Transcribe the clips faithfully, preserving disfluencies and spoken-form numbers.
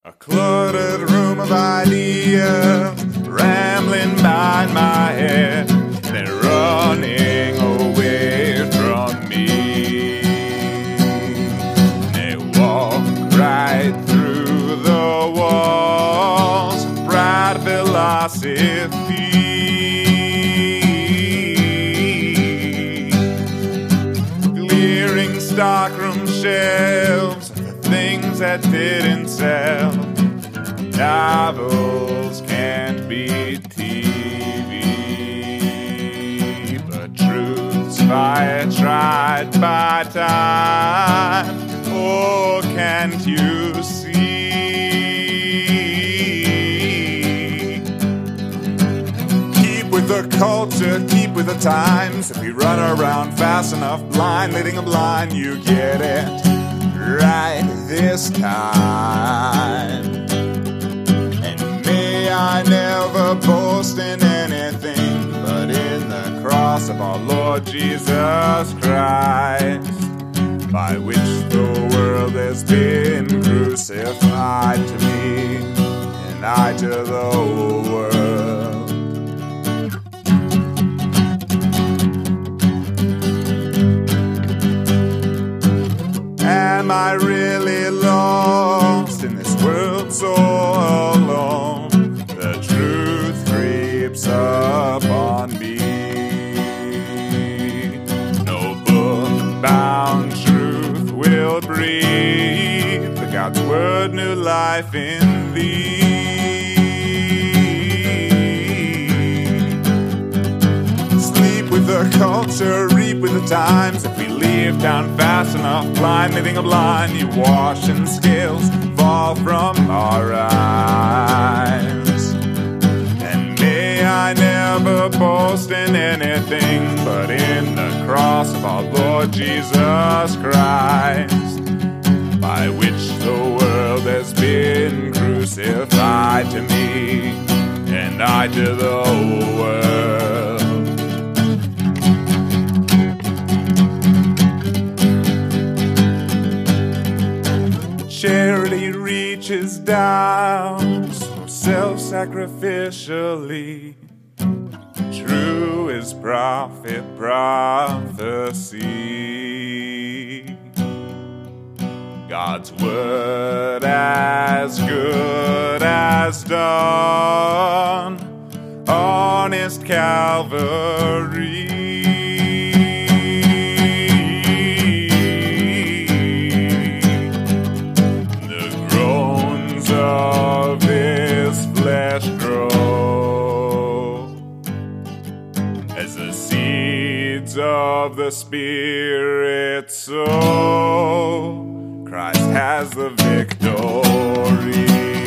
A cluttered room of ideas rambling by my head, then running away from me. They walk right through the walls of bright philosophy, clearing stockroom shelves of the things that didn't sell. Novels can't beat T V, but truth's fire tried by time. Oh, can't you see? Keep with the culture, keep with the times. If we run around fast enough, blind, leading a blind, you get it right this time. I never boast in anything but in the cross of our Lord Jesus Christ, by which the world has been crucified to me, and I to the whole world. Am I really lost in this world so alone? Upon me, no book-bound truth will breathe the God's word, new life in thee. Sleep with the culture, reap with the times. If we leave town fast enough, blind leading a blind, you wash and scales fall from our eyes. I never boast in anything but in the cross of our Lord Jesus Christ, by which the world has been crucified to me, and I to the whole world. Charity reaches down so self-sacrificially. True is prophet prophecy. God's word as good as done, honest Calvary. The groans of this flesh grow as the seeds of the Spirit sow. Christ has the victory.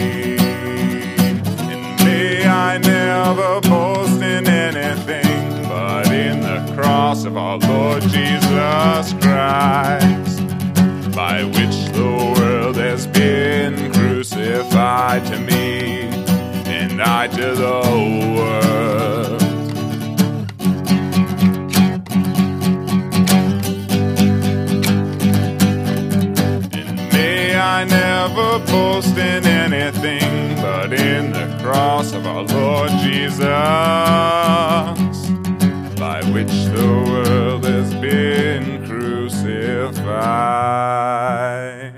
And may I never boast in anything but in the cross of our Lord Jesus Christ, by which the world has been crucified to me, and I to the whole world. I never boast in anything but in the cross of our Lord Jesus, by which the world has been crucified.